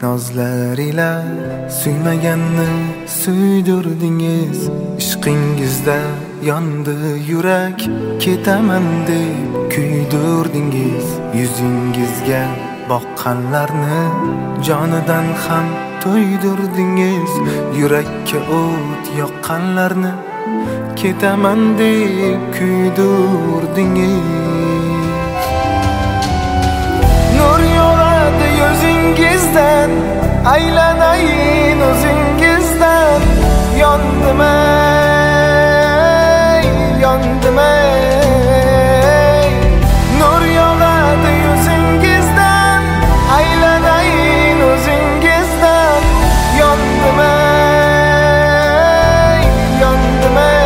nozlar ila suymaganni suydirdingiz. Ishqingizda yondi yurak, ketaman deb kuydirdingiz. Yuzingizga boqqanlarni jonidan ham to'ydirdingiz. Yurakka o't yoqqanlarni ketaman deb kuydirdingiz. Nur yog'adi yuzingizdan, aylanayin o'zingizdan. Yondim ey, yondim ey. Nur yog'adi yuzingizdan, aylanayin o'zingizdan. Yondim ey, yondim ey,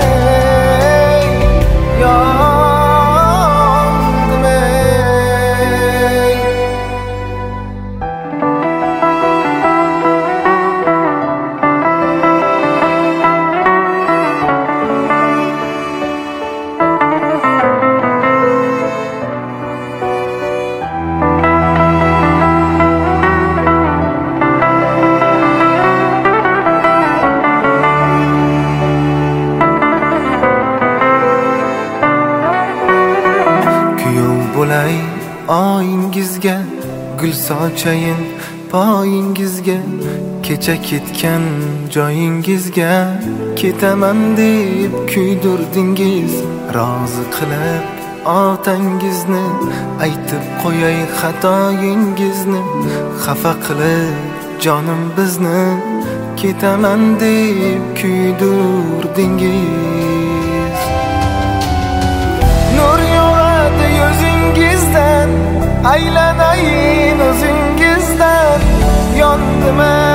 yondim ey. Bo'lay oyingizga, gul sochayin poyingizga. Kecha ketgan joyingizga ketaman deb kuydirdingiz. Rozi qilib otangizni, aytib qo'yay xatoyingizni. Xafa qilib jonim bizni, ketaman deb kuydirdingiz. Nur yog'adi yuzingizdan, aylanayin o'zingizdan. Yondim